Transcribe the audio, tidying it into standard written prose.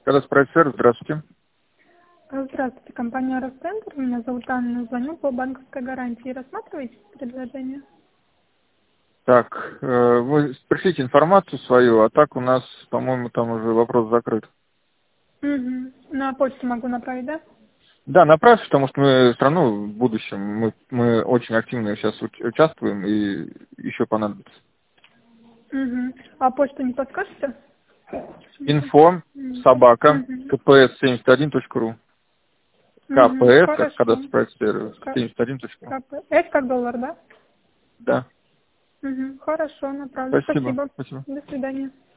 Кадастройсервис, здравствуйте. Здравствуйте, компания Росцентр. Меня зовут Анна. Звоню по банковской гарантии. Рассматриваете предложение? Так, вы пришлите информацию свою, а так у нас, по-моему, там уже вопрос закрыт. Угу. На почту могу направить, да? Да, направьте, потому что мы все равно в будущем, мы очень активно сейчас участвуем и еще понадобится. Угу. А почту не подскажете? Info собака kps71.ru. Угу. КПС, как Хорошо. кадастройсервис, 71.ru. С как доллар, да? Да. Угу. Хорошо, направлю. Спасибо. Спасибо. Спасибо. До свидания.